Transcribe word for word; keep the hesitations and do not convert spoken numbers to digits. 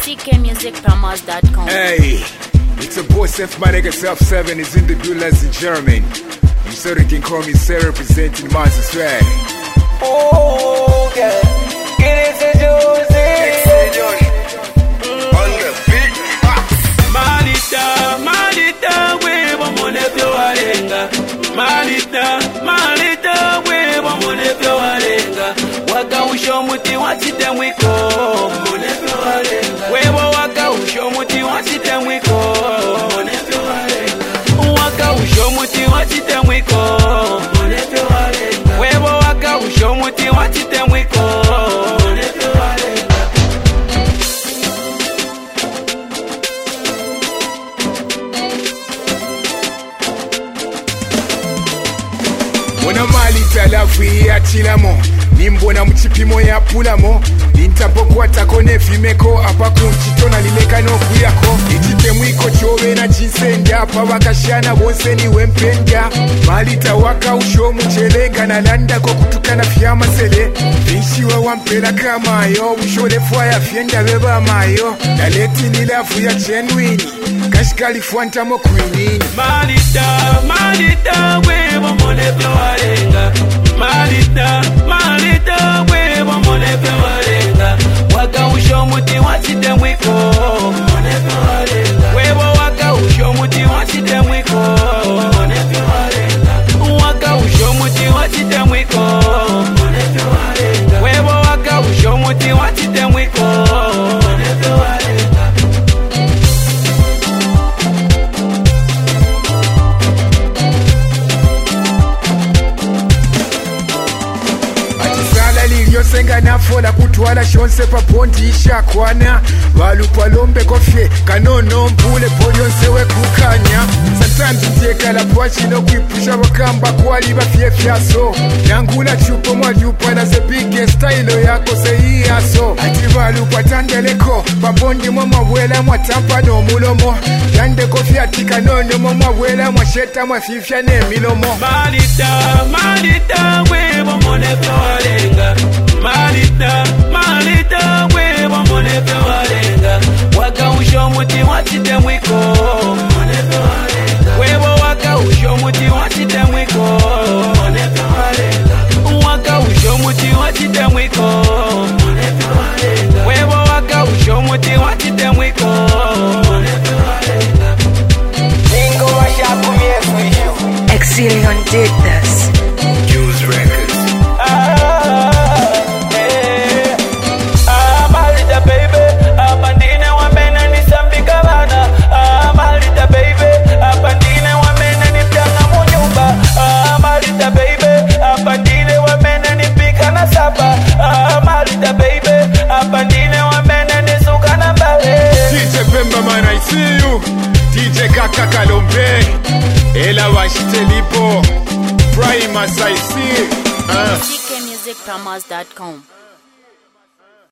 C K music promos dot com. Hey, it's a boy Seth my nigga Self seven is in the buildings in German. You so they can call me Sarah representing Monster Swag. Oh, yeah. Get into Josie. On the beat. Malita, Malita, we won't if you are linga. Malita, Malita, we won't if you are linga. Waka usho muti wachite mwiko. We waka usho muti wachite mwiko. Waka usho muti wachite mwiko. We waka usho muti wachite mwiko. Mwana Malita lafu yachilamo nimbona mchipimo ya pulamo nintapokwata kone fimeko apa kunchitona lileka noku yako ichite mwiko chove na chinsenda apa wakashana bonse ni wempenda Malita waka usho mchelenga na landa kwa kutukana fyama sele vishiwa wampela kama yo ushole fwaya fienda beba mayo daleti nilafu ya genuine kashikali fuanta mo queenini Malita, Malita, we wamone vyawalenga. Malita, Malita, we wamone vyawalenga. Waka usho muti wachite mwiko. We waka usho muti wachite mwiko. Waka usho muti wachite mwiko. We waka usho muti wachite mwiko. yosenga nafola kutwala shonse papondi ishakwana balupalombe kofye kanono mpule polyonse wekukanya sometimes ntiekala pwachino kwipusha bakamba kwali bafyefyaso nangula chupo mwajupa na ze biggest style yako seiyaso ati balupatandeleko papondi mwamawela mwatampa nomulomo yande kofyati kanono mwamawela mwasheta mwafifya nemilomo Malita, Malita, we wamone vyawalenga. Malita, Malita, we wamone vyawalenga. Waka usho muti wachite mwiko. We waka usho muti wachite mwiko. Waka usho muti wachite mwiko. We waka usho muti wachite mwiko. Ningo washapu miesu. Exilion did this. Juice Records. Man, I see you D J Kaka Kalombe Ela washitelipo Primus I see uh. C K music promos dot com.